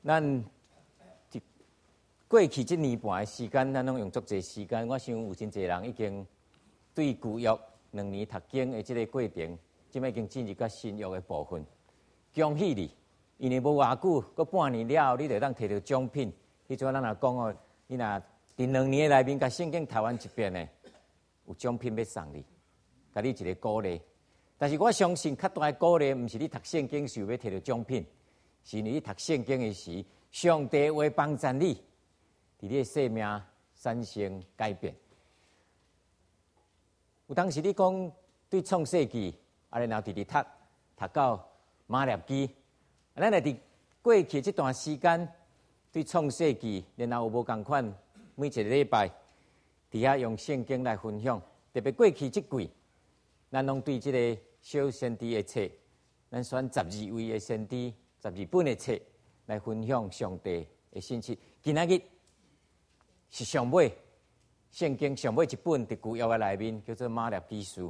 咱过去这年半的时间，咱拢用足侪时间。我想有真侪人已经对旧约2年读经的这个过程，即摆已经进入到新约的部分。恭喜你，因为无偌久，过半年了后，你就当摕到奖品。迄阵咱若讲哦，你若伫2年的内面，甲圣经读完一遍的，有奖品要送你，甲你一个鼓励。但是我相信，较大的鼓励，毋是你读圣经时要摕到奖品，是你读圣经的时，上帝会帮助你，伫你的生命产生改变。有当时你讲对创世纪，然后直读到马列基，咱来伫过去这段时间对创世纪，然后有无共款，每一个礼拜伫遐用圣经来分享，特别过去这季。咱拢对这个小先知的册，咱选12位的先知，12本的册来分享上帝的信息。今仔日是上尾圣经上尾一本伫旧约的内面，叫做马列基书。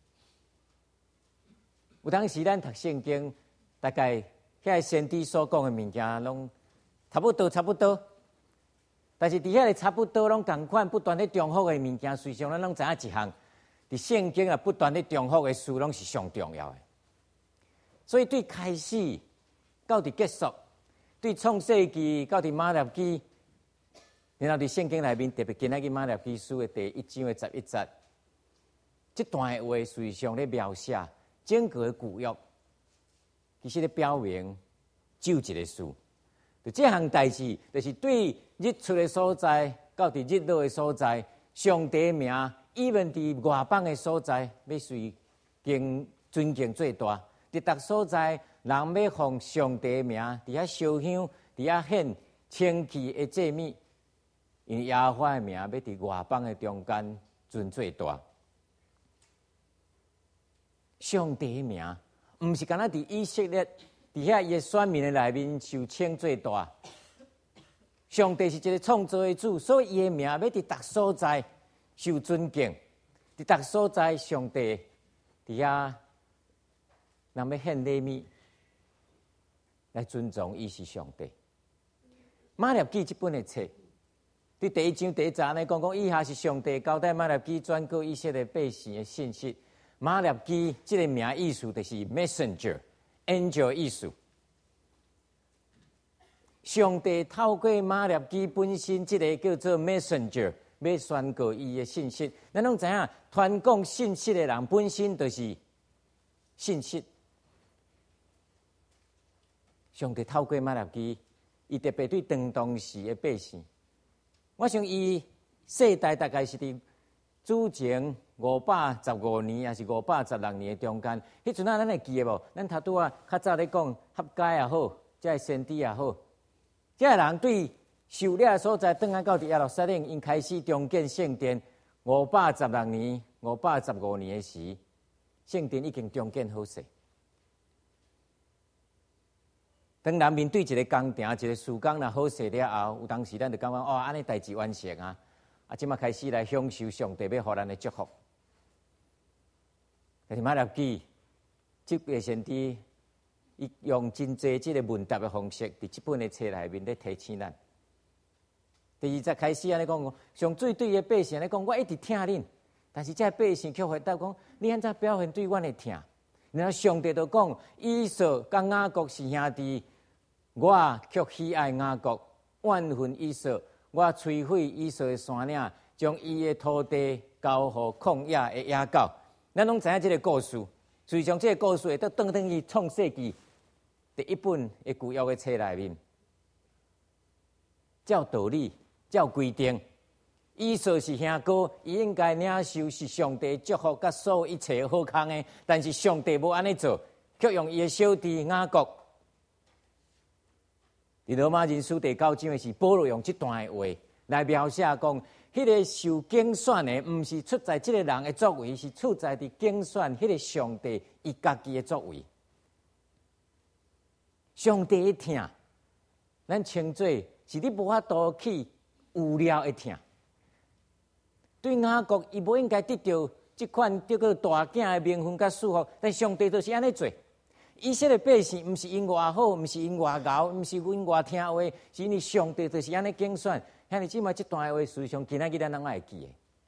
有当时咱读圣经，大概遐先知所讲的物件，拢差不多。但是伫遐个差不多拢共款，不断咧重复的物件，随上咱拢知影一项。伫圣经啊，不断咧重复的事，拢是上重要的。所以对开始到伫结束，对创世纪到伫马列基，然后伫圣经内面，特别今仔日马列基书的第1章的11节，这段的话，实际上咧描写整个的旧约，其实咧表明只有一个事。就这项代志，就是对日出的所在到伫日落的所在，上帝的名。even 伫外邦的所在，要随敬尊敬最大；伫逐所在，人要奉上帝的名，伫遐烧香，伫遐献清气的祭物，因为耶和华的名要伫外邦的中间尊最大。上帝的名，毋是干那伫以色列，伫遐伊的选民的内面受称最大。上帝是一个创造的主，所以伊的名要伫逐所在。受尊敬，伫逐所在，上帝伫遐，人要献礼物来尊重伊是上帝。马列基这本的册，伫第1章第1节安尼讲，以下是上帝交代马列基转告以色列百姓的信息。马列基这个名意思就是 messenger、angel 意思。上帝透过马列基本身这个叫做 messenger。要宣告伊的信息，咱拢知影，传讲信息的人本身就是信息。上帝透过马列基，伊特别对当时的百姓，我想伊世代大概是伫主前515年，还是516年的中间。迄阵咱会记得无？咱头拄较早咧讲，合该也好，这先知也好，这人对。受了所在，转来到耶路撒冷，因开始重建圣殿。516年、515年的时，圣殿已经重建好势。当然面对一个工程、一个施工若好势了后，有当时咱就感觉哦，安尼代志完成啊！即马开始来享受上帝要予咱的祝福。但是马列基这个先知，伊用真济这个问答的方式，伫这本的册内面咧提醒咱。第2节开始安尼讲，上最对的百姓咧讲，我一直听恁，但是这百姓却回答讲，你安怎表现对阮的听？然后上帝就讲，以扫甲雅各是兄弟，我却喜爱雅各，怨恨以扫，我摧毁以扫的山岭，将伊的土地交予旷野的野狗。咱拢知影这个故事，实际上这个故事会倒转去创世纪第1本的旧约的册内面，照道理。照规定，以扫是兄哥，伊应该领受是上帝祝福甲所有一切好康的。但是上帝无安尼做，却用伊的小弟雅各。伫罗马人书第9章的是保罗用这段的话来描写讲，迄个受拣选的，毋是出在这个人的作为，是出在伫拣选迄个上帝伊家己的作为。上帝一听，咱称作是你无法度去。有了会听，对雅各伊无应该得到这款叫做大囝的名分甲祝福，但上帝就是安尼做。 以色列百姓毋是因外好，毋是因外敖，毋是因外听话，是因为上帝就是安尼拣选。兄弟姊妹，这段话事实上今仔日咱拢爱记的。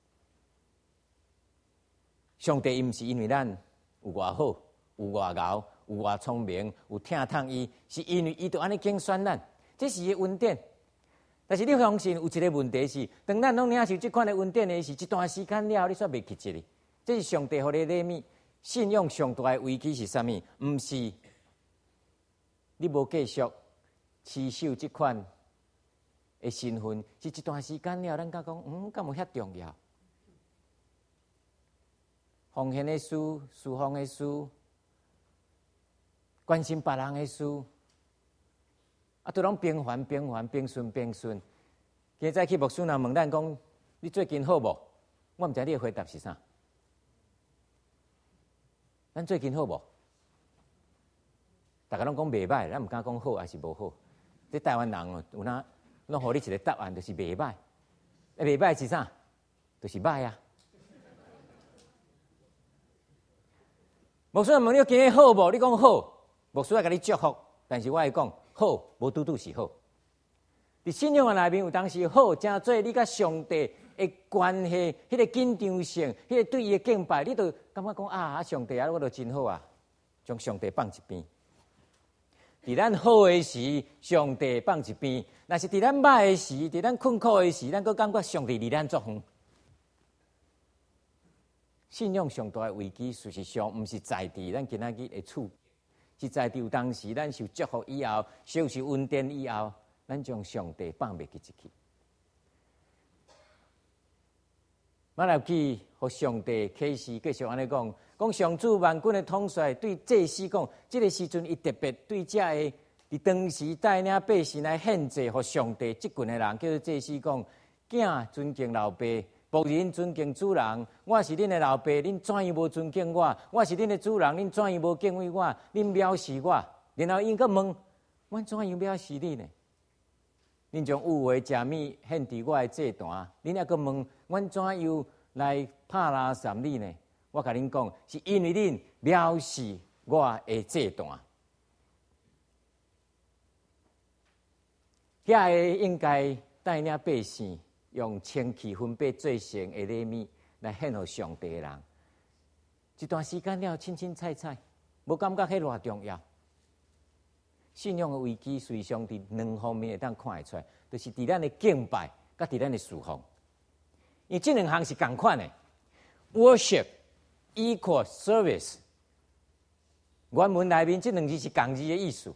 上帝伊毋是因为咱有外好、有外敖、有外聪明、有听透伊，是因为伊就安尼拣选咱，这是伊的恩典。但是你相信有一个问题是，当咱拢领受这款的恩典的是，一段时间了，你煞袂记起哩。这是上帝互你礼物，信仰上大的危机是啥物？毋是你无继续持守这款的身份，是一段时间了，咱甲讲，敢有遐重要？奉献的事、侍奉的事、关心别人的事。都拢平凡、平顺。今早去牧师那问咱讲，你最近好无？我毋知你的回答是啥。咱最近好无？大家拢讲袂歹，咱毋敢讲好还是无好。这台湾人有哪拢互你一个答案，就是袂歹。袂歹是啥？就是歹啊。牧师问你今日好无？你讲好，牧师要甲你祝福，但是我会讲。好，无拄拄是好。伫信仰的内面，有当时好，正做你甲上帝的关系，迄个紧张性，迄个对伊的敬拜，你就感觉讲啊，上帝啊，我都真好啊，将上帝放一边。伫咱好的时，上帝放一边；若是伫咱歹的时，伫咱困苦的时，咱阁感觉上帝离咱足远。信仰上大的危机，事实上毋是在伫咱今仔日的处。是在有当时，咱受祝福以后，受恩典以后，咱将上帝放袂记去。马来记和上帝启示继续安尼讲，讲上主万军的统帅对祭司讲，这个时阵伊特别对这个伫当时带领百姓来献祭和上帝这群的人，叫做祭司讲，囝尊敬老爸。仆人尊敬主人，我是恁的老爸，恁怎样无尊敬我？我是恁的主人，恁怎样无敬畏我？恁藐视我？然后因个问，我怎样藐视你呢？恁将有为食米献伫我的祭坛，恁还个问，我怎样来拍垃圾你呢？我甲恁讲，是因为恁藐视我的祭坛。遐个应该带领百姓。用千气分别做成的礼物来献予上帝的人，一段时间了，清清菜菜，无感觉迄偌重要。信仰的危机，实际上伫两方面会当看会出来，就是伫咱的敬拜，甲伫咱的侍奉。因为这两项是共款的 ，worship equal service。原文内面这两字是共字的意思。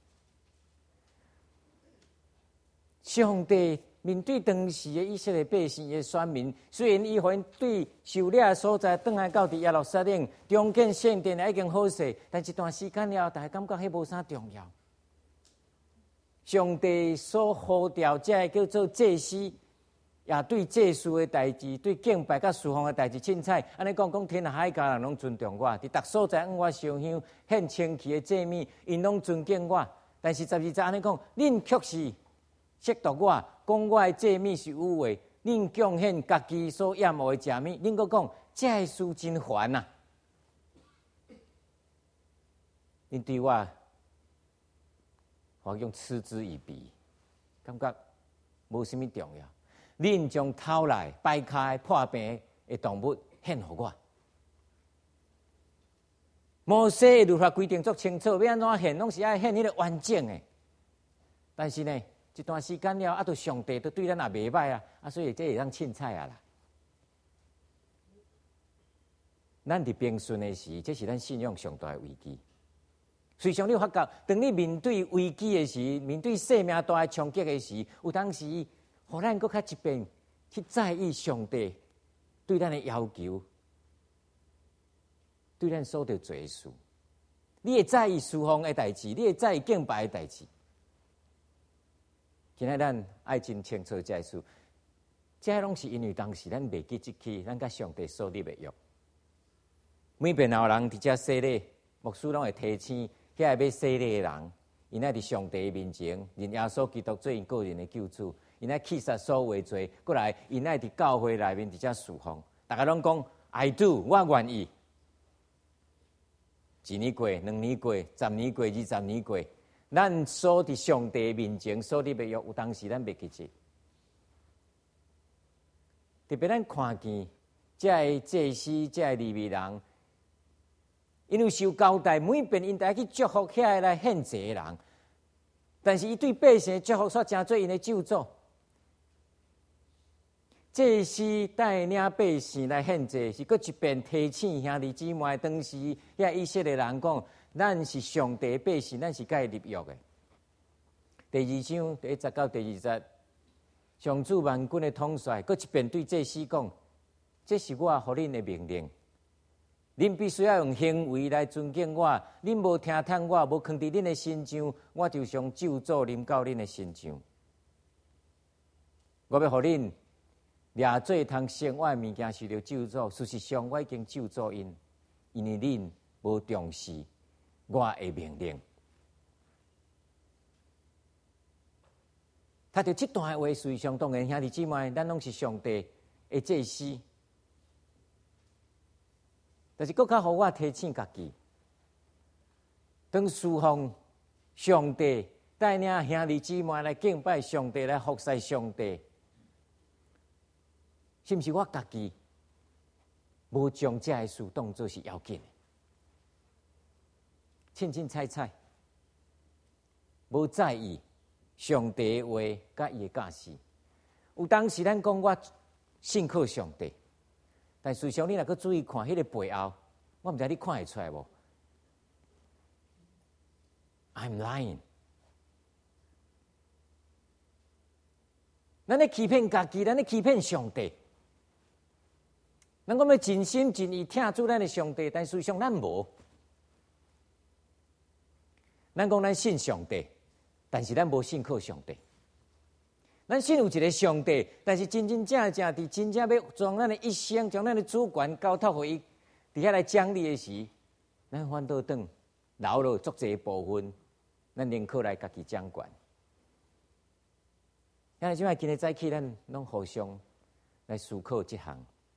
上帝。面对当时的以色列百姓的选民，虽然伊互因对受掠的所在转来到伫耶路撒冷，重建圣殿已经好势，但一段时间了，大家感觉迄无啥重要。上帝所呼召这叫做祭司，也对祭祀的代志、对敬拜甲侍奉的代志凊彩。安尼讲天下海角人拢尊重我，伫逐所在往我烧香献清气的祭物，因拢尊敬我。但是12节安尼讲，恁却是亵渎我。讲我的祭物是有为，恁贡献家己所厌恶的食物，恁阁讲这个事真烦啊！恁对我，我用嗤之以鼻，感觉无什么重要。恁将偷来摆开破病的动物献予我。摩西的律法规定足清楚，要安怎献，拢是爱献迄个完整的。但是呢？一段时间了，都上帝都对咱也袂歹啊，所以这会当凊彩啊啦。咱伫平顺的时，这是咱信仰上大的危机。随常你发觉，当你面对危机的时，面对生命大的冲击的时，有当时，互咱搁较一遍去在意上帝对咱的要求，对咱所着做的事。你会在意侍奉的代志，你会在意敬拜的代志。今仔咱爱真清楚这事，这拢是因为当时咱袂记即起，咱甲上帝所立的约。每遍有人伫遮洗礼，牧师拢会提醒遐要洗礼的人，因爱伫上帝面前认耶稣基督做因个人的救主，因爱弃杀所有的罪，过来因爱伫教会内面伫遮侍奉。大家拢讲 I do， 我愿意。 1年过、2年过、10年过、20年过，咱所伫上帝面前所立的约，有当时咱袂记住。特别咱看见这祭司、这利未人，因为受交代，每遍因得去祝福遐来献祭的人，但是伊对百姓祝福煞真做因的咒诅。祭司带领百姓来献祭，是搁一遍提醒兄弟姊妹，当时遐以色列人讲，咱是上帝的百姓，咱是甲伊立约的。第2章第1节到第2节，上主万军的统帅，搁一遍对祭司讲：这是我互恁的命令，恁必须要用行为来尊敬我。恁无听探我，无放伫恁的心上，我就将咒诅临到恁的心上。我要互恁掠做通生活的物件，受到咒诅。事实上，我已经咒诅因，因为恁无重视我的命令。他着这段话，事实上当然兄弟姊妹，咱拢是上帝的祭司，但是更较互我提醒家己，当侍奉上帝，带领兄弟姊妹来敬拜上帝，来服侍上帝。是毋是我家己无将这个事当作是要紧的，凊凊彩彩，无在意上帝的话甲伊的教示。有当时咱讲我信靠上帝，但事实上你若搁注意看迄个背后，我毋知你看会出来无 ？I'm lying。咱咧欺骗家己，咱咧欺骗上帝。咱讲要尽心尽意听主咱的上帝，但事实上咱无。咱讲咱信上帝，但是咱无信靠上帝。咱信有一个上帝，但是真正伫真正要将咱的一生、将咱的主权交托互伊，伫遐来奖励的时，咱反倒转留落足济部分，咱宁可来家己掌权。因为即摆今日早起，咱拢互相来思考这项。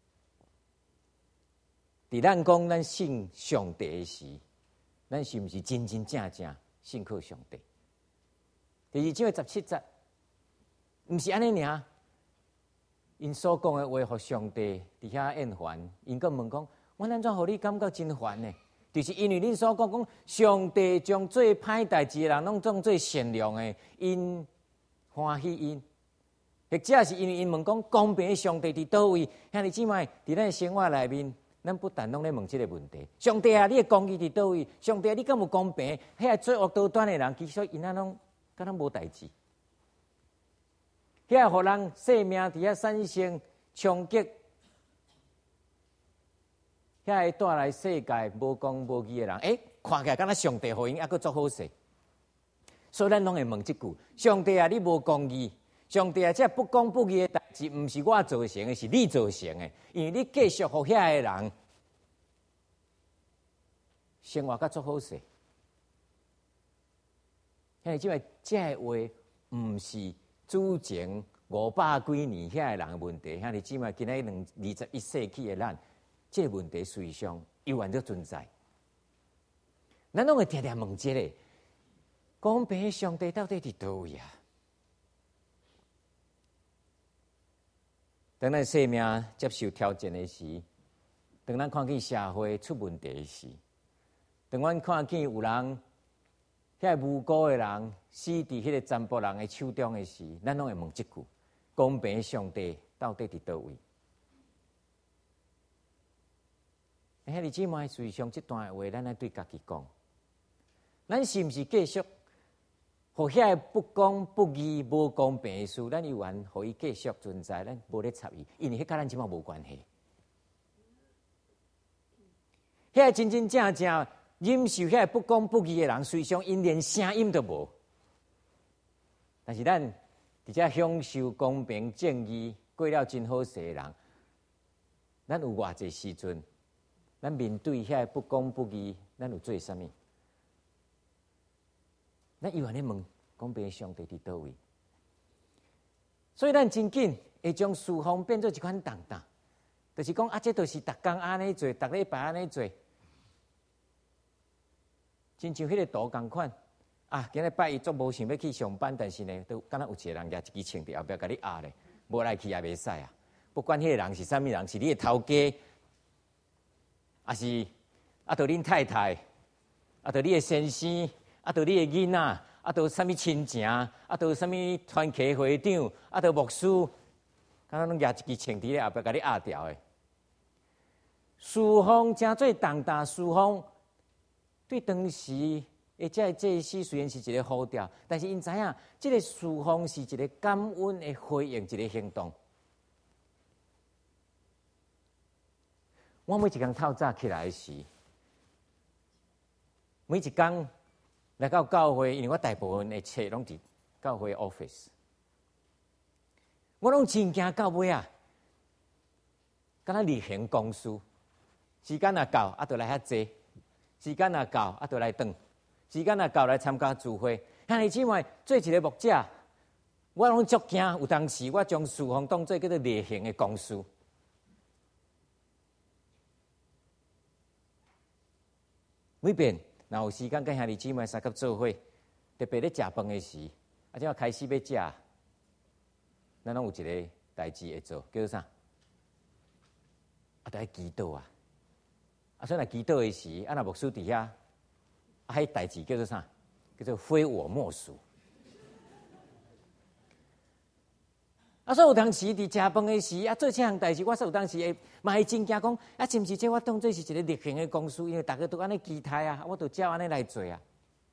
伫咱讲咱信上帝的时，咱是毋是真真正正信靠上帝？第2章的17节，毋是安尼尔。因所讲的话，互上帝伫遐厌烦。因佫问讲：我安怎互你感觉真烦呢？就是因为恁所讲上帝将做歹代志的人，拢当做善良的，因欢喜因。或者是因为因问讲公平的上帝伫倒位？兄弟姊妹，伫咱生活内面。咱不但拢咧问这个问题，上帝啊，你的公义伫倒位？上帝啊，你敢有公平？遐个做恶多端的人，其实因仔拢敢若无代志。遐个互人性命伫遐产生冲击，遐个带来世界无公无义的人，看起来敢若上帝互因还佫做好势。所以咱拢会问一句：上帝啊，你无公义？上帝啊，这不公不义的代志，毋是我造成的，是你造成的。因为你继续互遐个人生活甲做好势。因为即个话，毋是之前500几年遐个人的问题。兄弟姊妹，今仔21世纪的咱，这个问题实际上依然都存在。咱拢会常常问这个：公平的上帝到底伫倒位啊？当咱生命接受挑战的时，当咱看见社会出问题的时，当咱看见有人遐无辜的人死伫迄个占卜人的手中的时，咱拢会问一句：公平的上帝到底伫倒位？兄弟姊妹，事实上这段话，咱来对家己讲，咱是毋是继续？互遐个不公不义、无公平的事，咱依然互伊继续存在，咱无咧插伊，因为迄甲咱即马无关系。遐真真正正忍受遐不公不义的人，实际上因连声音都无。但是咱伫遮享受公平正义、过了真好势的人，咱有偌济时阵，咱面对遐不公不义，咱有做啥物？咱依然咧问，公平的上帝伫倒位？所以咱真紧会将事奉变做一款重担，就是讲这都是逐工安尼做，逐礼拜安尼做。 亲像迄个图共款啊！今日拜一足无想要去上班，但是呢，都敢若有一个人举一支枪伫后壁甲你压咧，无来去也袂使啊！不管迄个人是啥物人，是你的头家，还是啊，着恁太太，啊，着你的先生，啊，着你的囡仔，啊，着啥物亲情，啊，着啥物团契会长，啊，着牧师，敢若拢举一支枪伫咧后壁甲你压掉的。事奉真做重大，事奉对当时的这祭司虽然是一个呼召，但是因知影这个事奉是一个感恩的回应，一个行动。我每一天透早起来时，每一天来到教会，因为我大部分的册拢伫教会 office， 我拢真惊到尾啊，敢若例行公事，时间若到，啊，就来遐坐；时间若到，啊，就来转；时间若到，来参加聚会。兄弟姊妹，做一个牧者，我拢足惊。有当时我将事奉当做叫做例行的公事。每遍若有时间跟兄弟姊妹三甲做伙，特别咧食饭的时，啊，只要开始要食，咱拢有一个代志会做，叫做啥？啊，就爱祈祷啊！啊，所以若祈祷的时，啊，若牧师伫遐，啊，迄代志叫做啥？叫做非我莫属。啊，所以有当时伫食饭的时，啊，做这项代志，我说有当时会嘛会真惊讲，啊，是毋是这我当做是一个例行的公事，因为大家都安尼期待啊，我就照安尼来做啊。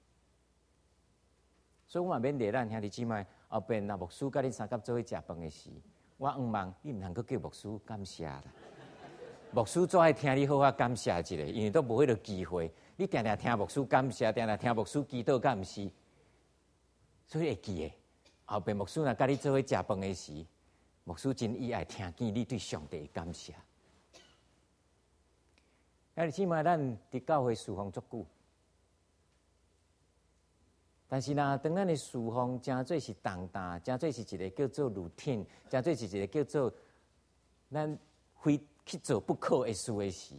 所以我嘛免咧咱兄弟姊妹后边若牧师甲恁三甲做伙食饭的时，我愿望你毋通阁叫牧师感谢啦。牧师最爱听你好好感谢一下，因为都无迄个机会，你定定听牧师感谢，定定听牧师祈祷，敢毋是？所以会记诶。后边牧师若甲你做伙食饭的时，牧师真意爱听见你对上帝的感谢。兄弟姊妹，咱伫教会侍奉足久，但是当咱的侍奉真做是重大，真做是一个叫做 routine， 真做是一个叫做咱非去做不可的事的时，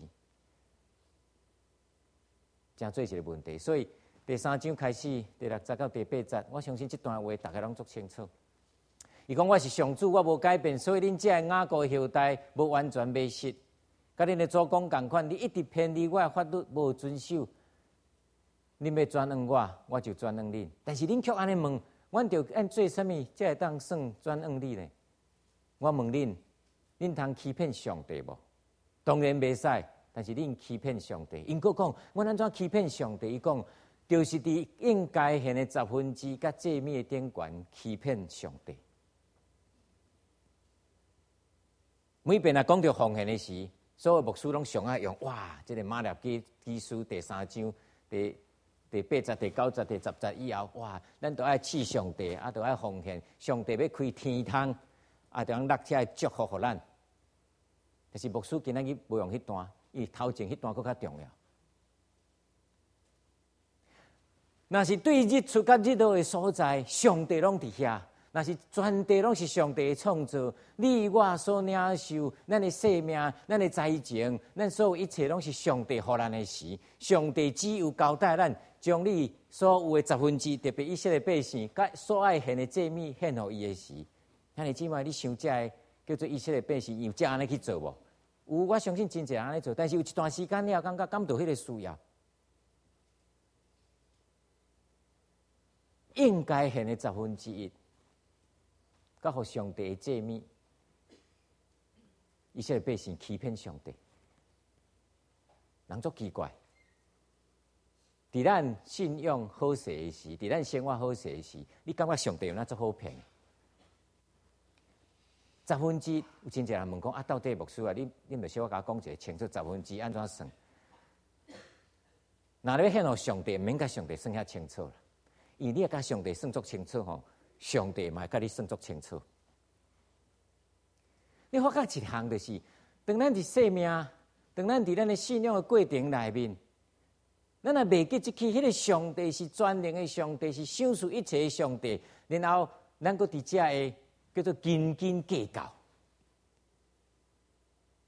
真做是一个问题。所以第3章开始，第6节到第8节，我相信这段话大家拢足清楚。伊讲我是上主，我无改变，所以恁这雅各后代无完全迷失，甲恁的祖公同款，你一直偏离我的法律，无遵守。恁要转恩我，我就转恩恁。但是恁却安尼问，阮就按做啥物才会当算转恩你呢？我问恁，恁通欺骗上帝无？当然袂使，但是恁欺骗上帝。因佫讲，阮安怎欺骗上帝？伊讲。就是伫应该献的1/10甲祭物的顶悬欺骗上帝。每遍讲到奉献的时，所有牧师拢上爱用哇，这个马利基书第3章第8节、第9节、第10节以后，哇，咱都爱赐上帝，啊，都爱奉献。上帝要开天窗，啊，就落起来祝福互咱。但是牧师今仔日无用迄段，因为头前迄段佫较重要。若是对日出甲日落的所在，上帝拢伫遐；若是全地拢是上帝的创造，你我所领受，咱的生命、咱的财情，咱所有一切拢是上帝予咱的时。上帝只有交代咱，将你所有的1/10，特别以色列百姓，甲所爱献的祭物献予伊的时。兄弟姊妹，你想这个叫做以色列百姓，有这安尼去做无？有，我相信真侪人安尼做，但是有一段时间了，感觉感到迄个需要。应该献的1/10，甲互上帝的祭物，以色列百姓欺骗上帝，人足奇怪。伫咱信仰好势的时，伫咱生活好势的时，你感觉上帝有哪足好骗？1/10，有真侪人问讲啊，到底牧师啊，你著小可甲我讲一下清楚1/10安怎算？若要献互上帝，免甲上帝算遐清楚啦。因为你甲上帝算足清楚吼，上帝嘛甲你算足清楚。你发觉一项就是，当咱伫生命，当咱伫咱的信仰的过程内面，咱若袂记即起，迄个上帝是全能的上帝，是享受一切的上帝，然后咱搁伫遮的叫做斤斤计较，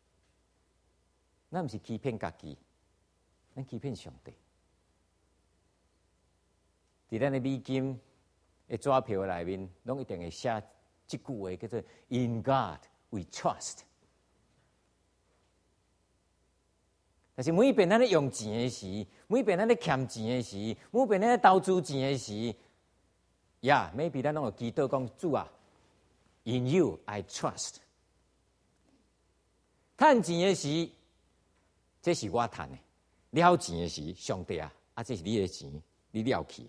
咱毋是欺骗家己，咱欺骗上帝。 伫咱的美金的纸票内面，拢一定会写即句话，叫做 "In God we trust"。但是每一遍咱咧用钱的时，每一遍咱咧欠钱的时，每一遍咱咧投资钱的时，maybe 咱拢有祈祷讲主啊 ，In You I trust。趁钱的时，这是我趁的；了钱的时，上帝啊，这是你的钱，你了去。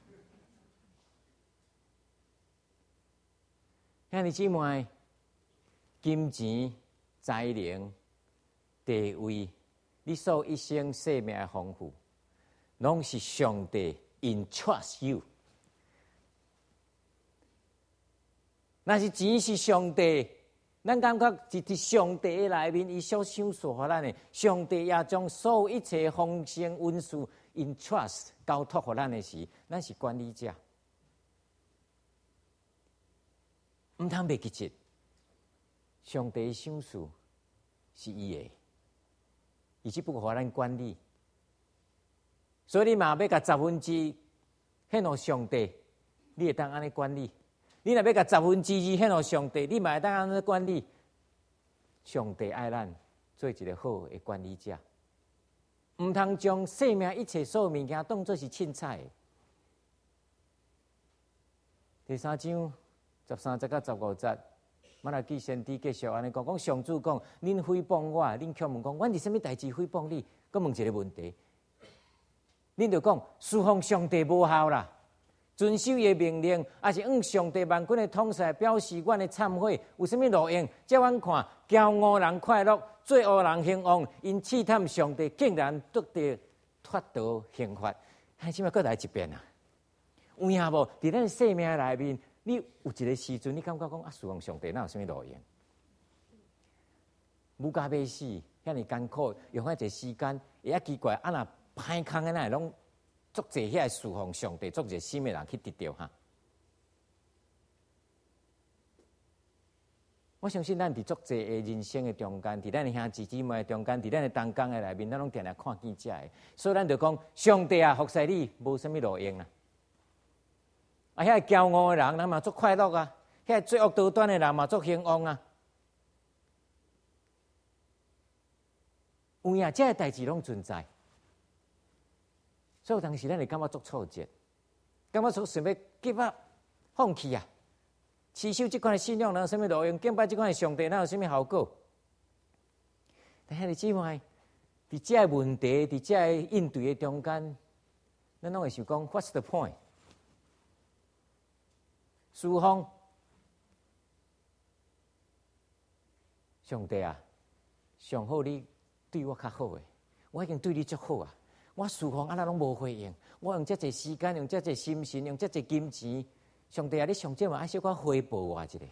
兄弟姊妹，金钱、才能、地位，你所一生生命的丰富，拢是上帝 entrust you。那是钱是上帝，咱感觉是伫上帝的内面，伊所想所予咱的，上帝也将所有一切丰盛恩赐 entrust 交托予咱的时，咱是管理者，唔通袂记住，上帝的想事是伊的，伊只不过予咱管理，所以你嘛要甲1/10献予上帝，你会当安尼管理。你若要甲2/10献予上帝，你嘛会当安尼管理。上帝爱咱做一个好的管理者，唔通将生命一切所有物件当作是凊彩的。第3章13节到15节，马拉基先知继续安尼讲：讲上主讲，恁诽谤我，恁却问讲，阮是甚物代志诽谤你？佮问一个问题，恁就讲侍奉上帝无效啦。遵守伊的命令，也是向上帝万军的统帅表示阮的忏悔，有甚物路用？叫阮看，骄傲人快乐，罪恶人兴旺，因试探上帝，竟然得到脱逃刑罚。还即摆搁来一遍啊！有影无？伫咱生命内面，你有一个时阵，你感觉讲侍奉上帝，哪有甚物路用？母家要死，遐尼艰苦，用遐济时间，会奇怪，若歹空的，哪会拢？足侪遐侍奉上帝，足侪心的人去得到哈。我相信咱伫足侪的人生的中间，伫咱的兄弟姊妹的中间，伫咱的同工的内面，咱拢定定看见这的，所以咱就讲，上帝啊，服侍你无甚物路用啊。啊，遐骄傲的人，人嘛足快乐啊；遐罪恶多端的人嘛足兴旺啊。有影，这代志拢存在。所以有当时咱会感觉足挫折，感觉足想要 give up 放弃啊！持守这款的信仰，哪有什么路用？敬拜这款的上帝，哪有什么效果？但兄弟姊妹，伫这个问题，伫这个应对的中间，咱拢会想讲 ，What's the point？ 侍奉上帝啊，上好你对我较好诶，我已经对你足好啊！我侍奉安那拢无回应，我用遮济时间，用遮济心神，用遮济金钱，上帝啊，你上少嘛爱小可回报我一下。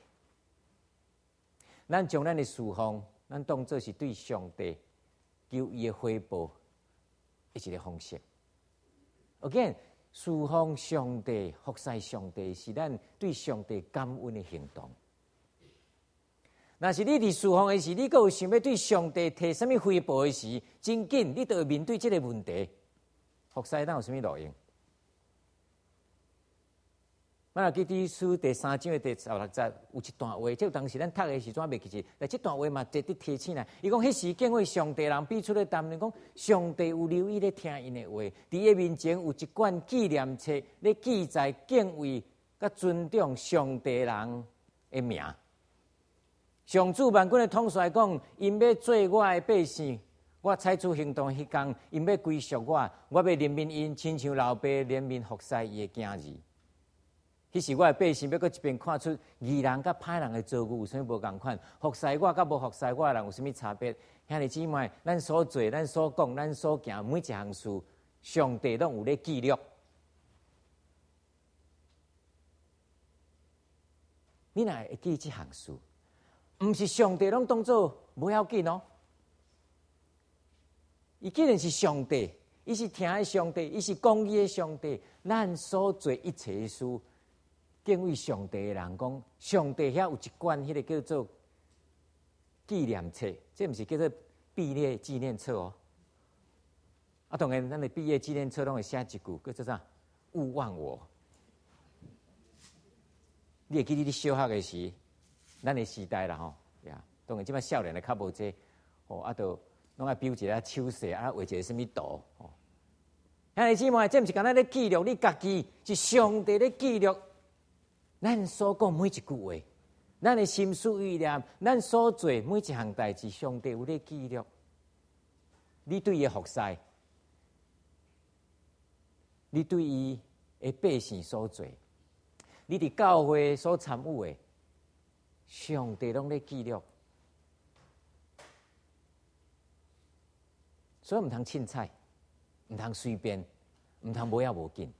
咱将咱的侍奉，咱当作是对上帝求伊的回报的一个方式。Again， 侍奉上帝、服侍上帝，是咱对上帝感恩的行动。若是你伫侍奉的时，你阁有想要对上帝提什么回报的时，真紧你就会面对这个问题。服侍哪有什么路用？马拉基第书第3章的第16节有一段话，这当时咱读的时阵袂记住，但这段话嘛值得提醒来。伊讲，迄时敬畏上帝人比出咧担论讲，上帝有留意咧听因的话，伫伊面前有一卷纪念册咧记载敬畏甲尊重上帝人的名。上主万军的统帅讲，因要做我的百姓，我采取行动迄天，因要归属我，我要怜悯因，亲像老爸怜悯服侍伊的囝儿。迄时我的百姓要搁一边看出义人甲歹人的遭遇有啥无共款，服侍我甲无服侍我的人有啥物差别？兄弟姊妹，咱所做、咱所讲、咱所行每一项事，上帝拢有咧记录。你若会记这项事？毋是上帝拢当作无要紧哦，伊既然是上帝，伊是听的上帝，伊是公义的上帝，咱所做一切事，敬畏上帝的人讲，上帝遐有一卷迄个叫做纪念册，这毋是叫做毕业纪念册哦。啊，当然，咱的毕业纪念册拢会写一句，叫做啥？ 勿忘我。你会记得你小学的时，咱的时代啦吼，呀，当然即摆少年的较无这，哦，啊，都拢爱标一个手势，啊，画一个什么图，哦。兄弟姊妹，这毋是干咱咧记录你家己，是上帝咧记录咱所讲每一句话，咱的心思意念，咱所做每一项代志，上帝有咧记录。你对伊服侍，你对伊的百姓所做，你伫教会所参与的，上帝拢咧记录。所以毋通凊彩，毋通随便，毋通无要无紧。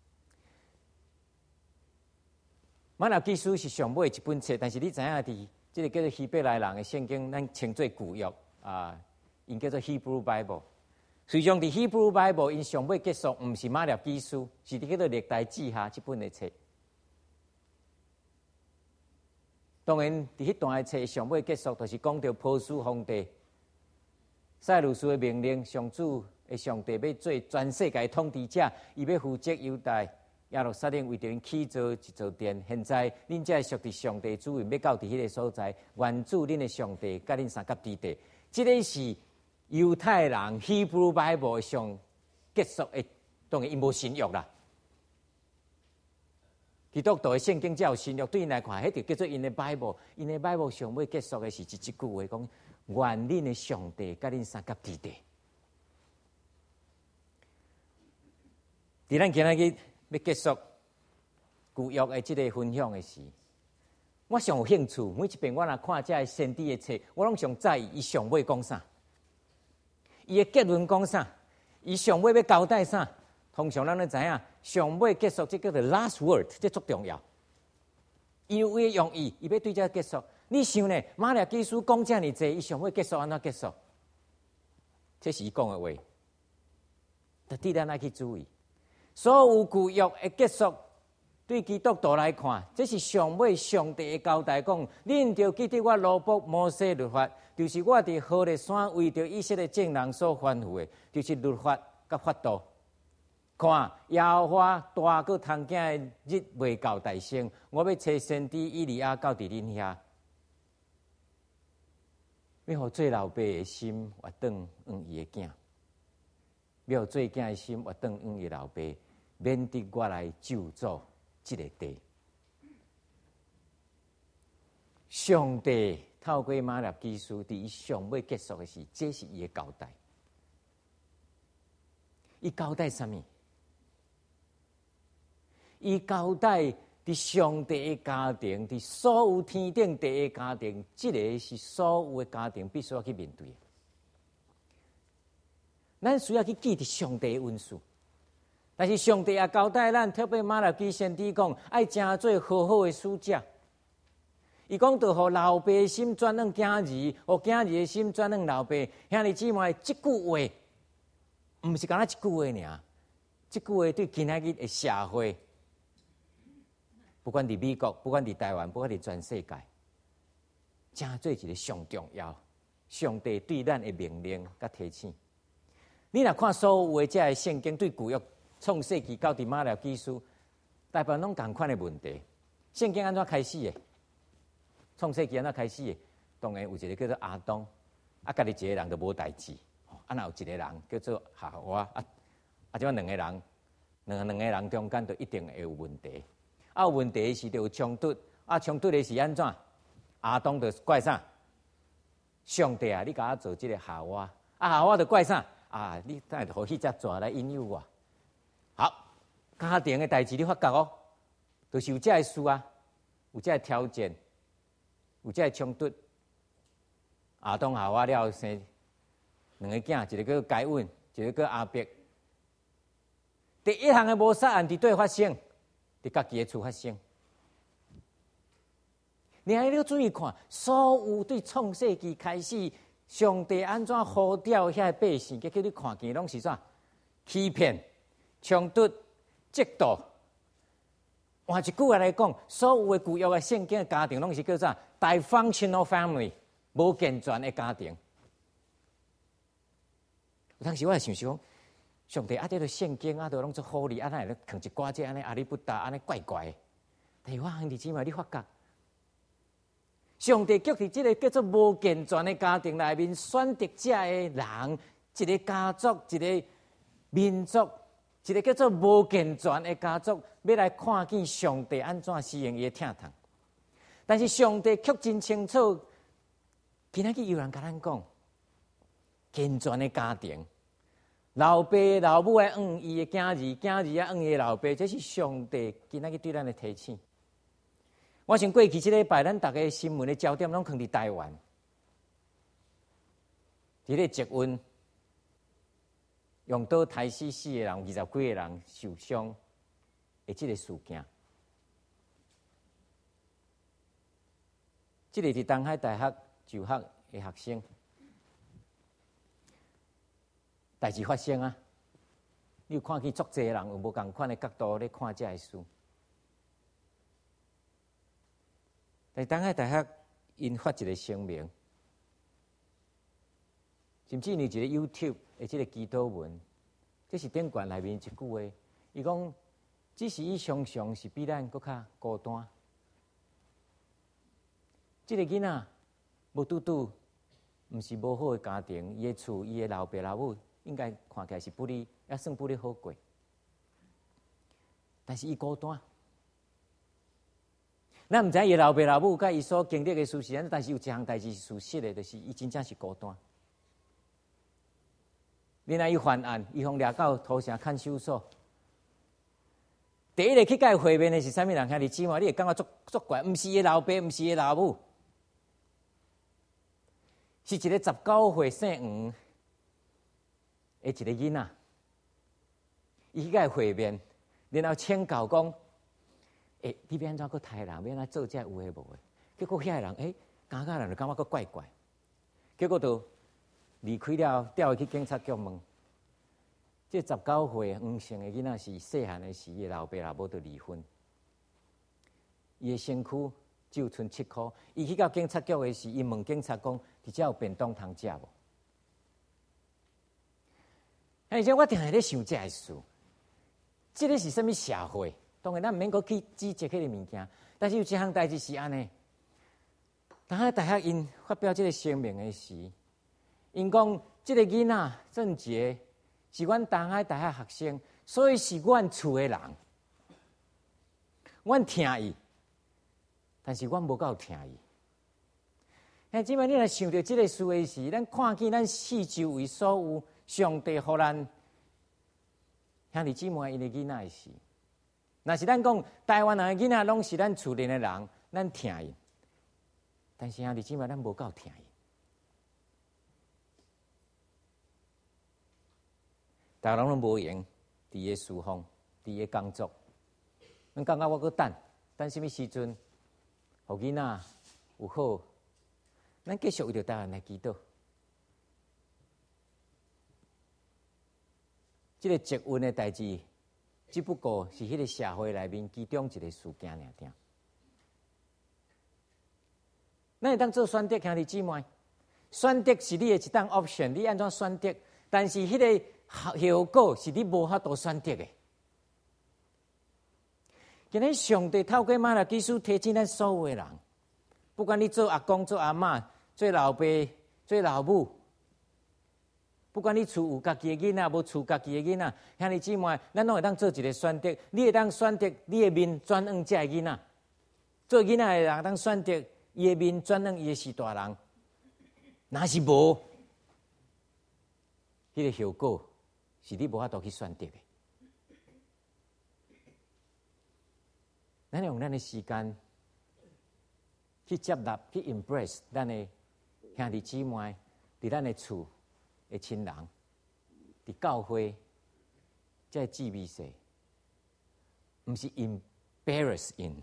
马拉基书是上尾一本册，但是你知影伫这个叫做希伯来人的圣经，咱称作旧约啊，因叫做 Hebrew Bible。实际上，伫 Hebrew Bible 因上尾结束，毋是马拉基书，是伫叫做历代志下这本的册。当然，伫迄段的册上尾结束，就是讲到波斯皇帝塞鲁斯的命令，上主的上帝要做全世界统治者，伊要负责犹大、耶路撒冷为着因起造一座殿。现在恁才属伫上帝主权，要到伫迄个所在，愿主恁的上帝甲恁三甲之地。这个是犹太人 Hebrew Bible 上结束的，当然因无新约啦。基督徒的圣经才有新约，对因来看，迄就叫做因的 Bible。因的 Bible 上尾结束的是一句话，讲愿恁的上帝甲恁三甲之地。伫咱今仔日要结束旧约的即个分享的时，我上有兴趣。每一遍我若看这先知的册，我拢上在意伊上尾讲啥，伊的结论讲啥，伊上尾要交代啥。通常咱都知影，上尾结束这叫做 last word， 这足重要。伊有伊的用意，伊要对这结束。你想呢？马拉基书讲遮尔济，伊上尾结束安怎结束？这是伊讲的话，特地咱爱去注意。所有旧约的结束，对基督徒来看，这是上尾上帝的交代，讲恁着记得我罗卜摩西律法，就是我伫何烈山为着以色列众人所吩咐的，就是律法甲法度。看耶和华大过通惊的日未到大成，我要找先知以利亚到伫恁遐，要互做老爸的心活转往伊的囝，要互做囝的心活转往伊老爸，免得我来救助这个地。上帝透过马拉基书，伫伊上尾结束的时，这是伊的交代。伊交代什么？伊交代伫上帝的家庭，伫所有天顶地的家庭，这个是所有的家庭必须要去面对的。咱需要去记得上帝的恩赐，但是上帝也交代咱，特别马拉基先知讲，爱诚做好好的使者。伊讲到，互老爸的心转向囝儿，互囝儿的心转向老爸。兄弟姊妹，这句话毋是干那一句话尔，这句话对今仔日的社会。不管伫美国，不管伫台湾，不管伫全世界，真做一个上重要。上帝对咱的命令甲提醒。你若看所有的这个圣经对旧约创世纪到伫马拉基书，大部分拢同款的问题。圣经安怎开始的？创世纪安怎开始的？当然有一个叫做亚当，啊，家己一个人就无代志。啊，若有一个人叫做夏娃，啊，这两个人，两个人中间就一定会有问题。啊，有问题是就有冲突，啊，冲突的是安怎？亚当就怪啥？上帝啊，你甲我做这个夏娃，啊，夏娃就怪啥？啊，你等下互迄只蛇来引诱我。好，家庭的代志你发觉哦，就是有这个事啊，有这个条件，有这个冲突。亚当夏娃了后生两个囝，一个叫该隐，一个叫阿伯。第一项的谋杀案伫对发生？伫家己的厝发生，你还要注意看，所有对创世纪开始，上帝安怎呼召遐百姓，叫你看见拢是啥？欺骗、冲突、嫉妒。换一句话来讲，所有的旧约的圣经的家庭，拢是叫啥 ？dysfunctional family， 无健全的家庭。有当时我也想想， 上帝啊，这个圣经啊，都拢做好哩，啊，咱会藏一寡这安尼阿里不达，安尼怪怪的。但是我兄弟姊妹，你发觉，上帝叫伫这个叫做无健全的家庭内面选择这的人，一个家族，一个民族，一个叫做无健全的家族，要来看见上帝安怎施行伊的疼痛。但是上帝却真清楚，今仔日有人甲咱讲，健全的家庭。老爸老母爱养伊的囝儿，囝儿啊养伊的老爸，这是上帝今仔日对咱的提醒。我想过去这礼拜，咱大家新闻的焦点拢放伫台湾，伫咧捷运用刀杀死4个人，20几个人受伤的这个事件。这个伫东海大学就学的学生。代志发生啊！你有看见足侪人有无共款的角度咧看这个事？但东海大学因发一个声明，甚至有一个 YouTube 的这个祈祷文，这是典馆内面一句话，伊讲：只是伊常常是比咱搁较孤单。这个囡仔无拄拄，毋是无好的家庭，伊的厝、伊的老爸老母。应该看起来是不哩，也算不哩好过，但是伊孤单。咱毋知伊老爸老母甲伊所经历的事实，但是有一项代志是事实的，就是伊真正是孤单。另外，伊犯案，伊互掠到土城看守所。第一个去甲伊会面的是啥物人？兄弟姊妹，你会感觉足怪，毋是伊老爸，毋是伊老母，是一个19岁姓黄。一个囡仔，伊去甲伊会面，然后请教讲：你要安怎去杀人？要安怎做这有诶无诶？结果遐个人，感觉人就感觉怪怪。结果就离开了，调去警察局问。这19岁黄姓诶囡仔是细汉诶时，伊老爸老母就离婚，伊诶身躯只有剩7块。伊去到警察局诶时，伊问警察讲：伫遮有便当通食无？而且我定下咧想这个事，这个是什么社会？当然，咱毋免阁去指责迄个物件，但是有一项代志是安尼。当下大学因发表这个声明的时，因讲这个囡仔郑杰是阮东海大学学生，所以是阮厝的人，阮疼伊，但是阮无够疼伊。哎，即摆你若想到这个事的时，咱看见咱四周围所有。上帝互咱兄弟姊妹因的囡仔是，若是咱讲台湾人的囡仔拢是咱厝边的人，咱疼伊，但是兄弟姊妹咱无够疼伊。大家拢无闲，伫个书房，伫个工作，咱感觉我搁等什么时阵，互囡仔有好，咱继续为着台湾来祈祷。这个捷运的代志，只不过是迄个社会内面其中一个事件尔。咱会当做选择，兄弟姊妹，选择是你的一档 option， 你安怎选择？但是迄个效果是你无法度选择的。今日上帝透过马拉基书提醒咱所有的人，不管你做阿公、做阿嬷、做老爸、做老母。不管你厝有家己的囡仔，无厝家己的囡仔，兄弟姊妹，咱拢会当做一个选择。你会当选择你的面转向这个囡仔，做囡仔的人当选择伊的面转向伊的是大人。若是无，迄个效果是你无法度去选择的。咱用咱的时间去接纳、去 embrace 咱的兄弟姊妹，伫咱的厝。的亲人，伫教会，这滋味些，毋是 embarrass in。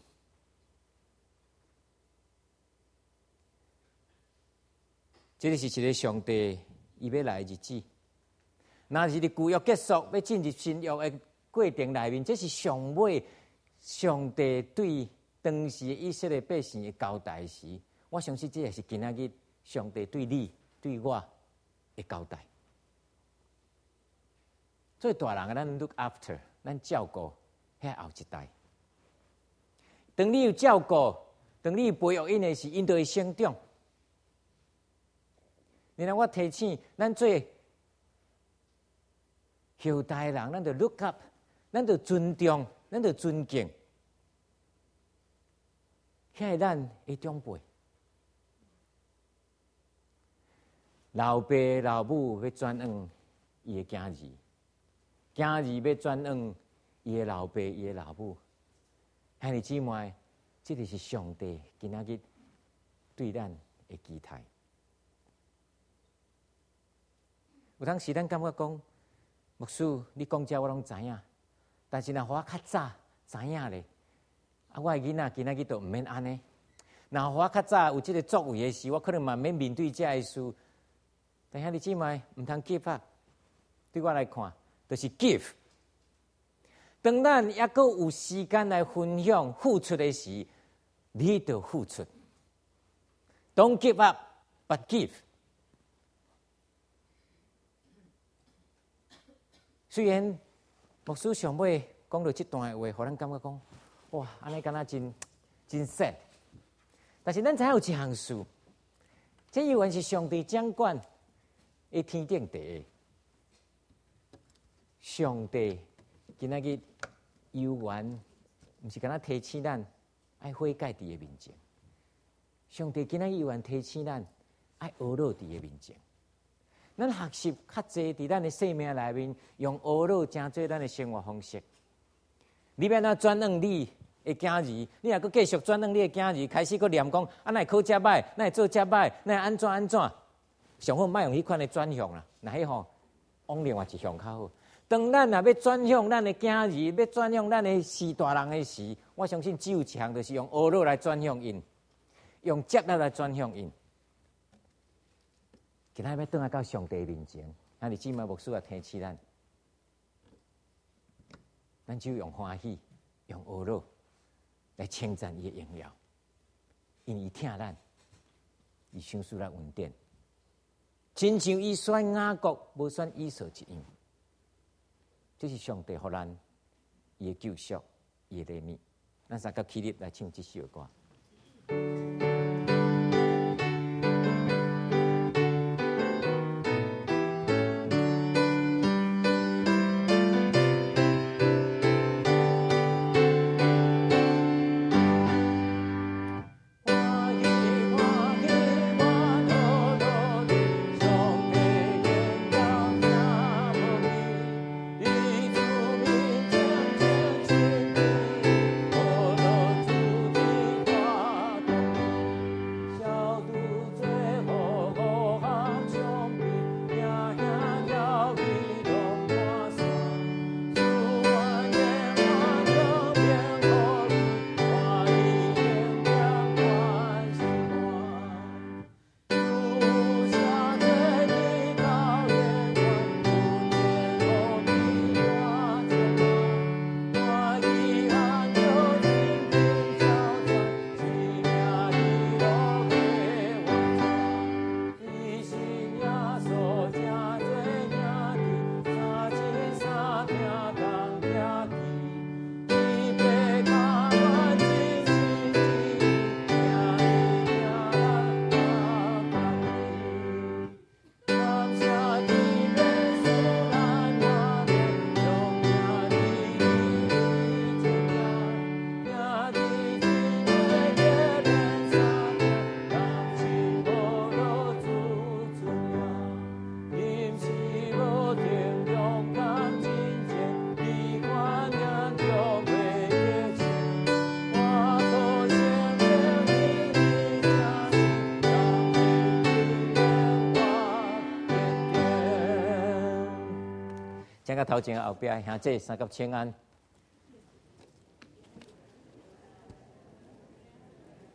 这个是一个上帝伊要来的日子。若是伫旧约结束，要进入新约的过程内面，这是上尾上帝对当时以色列百姓的交代时，我相信这也是今仔日上帝对你、对我的交代。 做大人咱 look after， 咱照顾遐后一代。当你有照顾，当你有培育因的时，因就会成长。然后我提醒咱做后代人，咱就 look up， 咱就尊重，咱就尊敬，遐咱的长辈。老爸老母要转往伊的囝儿，囝儿要转往伊的老爸伊的老母。兄弟姊妹，这就是上帝今仔日对咱的期待。有当时咱感觉讲，牧师你讲这我拢知影，但是若互我较早知影咧，我的囡仔今仔日就毋免安尼。若互我较早有这个作为的时，我可能嘛免面对这个事。但兄弟姊妹，唔通 give up。对我来看，就是 give。当咱抑阁有时间来分享、付出的时，你就付出。Don't give up, but give。虽然牧师上尾讲到这段的话，互咱感觉讲，哇，安尼敢若真sad。但是咱知影有一项事，这永远是上帝掌管。在天顶地的上帝，今仔日有缘，毋是敢若提醒咱爱悔改伫的面前。上帝今仔日有缘提醒咱爱学乐伫的面前。咱学习较济伫咱的生命内面，用学乐成做咱的生活方式。你要哪转往你的囝儿，你若阁继续转往你的囝儿，开始阁念讲，啊，哪会考遮歹，哪会做遮歹，哪会安怎？上好莫用迄款的转向啦，那迄吼往另外一项较好。当咱若要转向咱的囝儿，要转向咱的是大人的时，我相信只有一项，就是用学乐来转向因，用接纳来转向因。今仔要转来到上帝面前，咱弟姊妹牧师也提醒咱只有用欢喜、用学乐来称赞伊的荣耀，因伊疼咱，伊想使咱恩典。亲像伊选雅各，无选以扫一样，这是上帝予咱伊的救赎，伊的怜悯。咱三个起立来唱这首歌。讲到头前后壁，兄弟三甲请安。